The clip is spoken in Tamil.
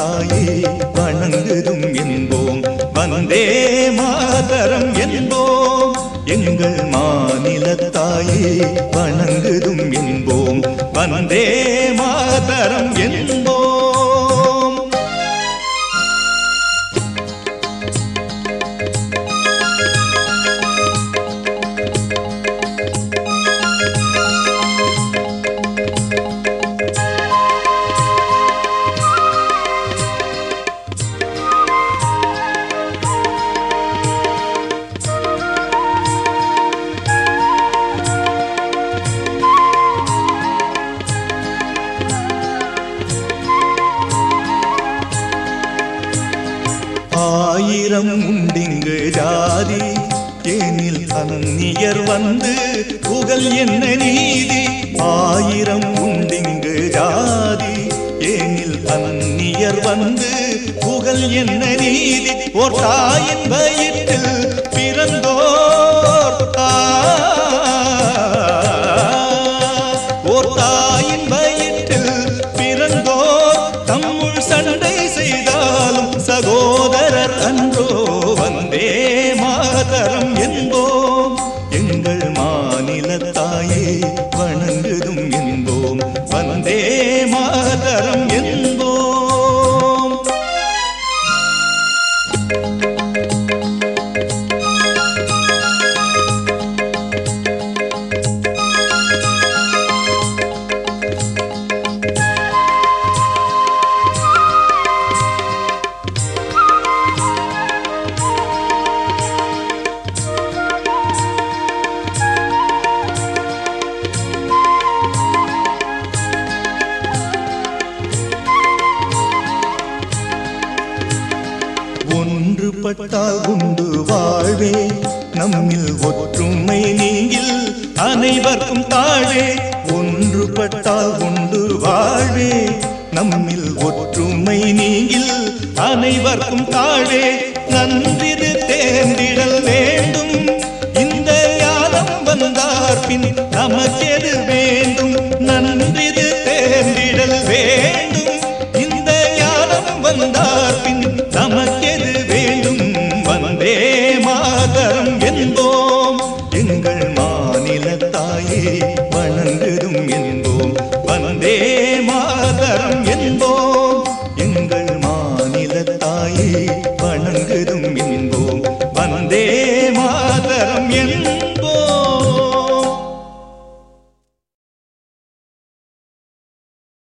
தாயே வணங்குதும் என்போம், வந்தே மாதரம் என்போம். எங்கள் மாநில தாயே வணங்குதும் என்போம், வந்தே மாதரம் என்போம். ஆயிரம் உண்டிங்கு ஜாதி, ஏனில் அந்நியர் வந்து புகழ் என்ன நீதி. ஆயிரம் உண்டிங்கு ஜாதி, ஏனில் அந்நியர் வந்து புகழ் என்ன நீதி. ஓர் தாயின் வயிற்றில் பிறந்தோர், ஓர் தாயின் வயிற்றில் பிறந்தோர் தம்முள் சண்டை செய்தாலும் சகோதரர் அன்றோ. வந்தே மாதரம் என்போம், எங்கள் மாநில தாயே வணங்குதும் என்போம், வந்தே மாதரம் என்போம். ஒன்றுபட்டால் உண்டு வாழ்வே, நம்மில் ஒற்றுமை நீங்கில் அனைவர்க்கும் தாழ்வே. ஒன்றுபட்டால் உண்டு வாழ்வே, நம்மில் ஒற்றுமை நீங்கில் அனைவர்க்கும் தாழ்வே. நன்றிது தேர்ந்திடல் வேண்டும், இந்த ஞானம் வந்தார் பின் நமக்கெது வேண்டும். நன்றிது தேர்ந்திடல் வேண்டும், இந்த ஞானம் வந்தார் பின் நமக்கெது வேண்டும். வந்தே மாதரம் என்போம், எங்கள் மாநில தாயே வணங்குதும் என்போம், வந்தே மாதரம் என்போம். எங்கள் மாநில தாயே வணங்குதும் என்போம், வந்தே மாதரம் என்போம்.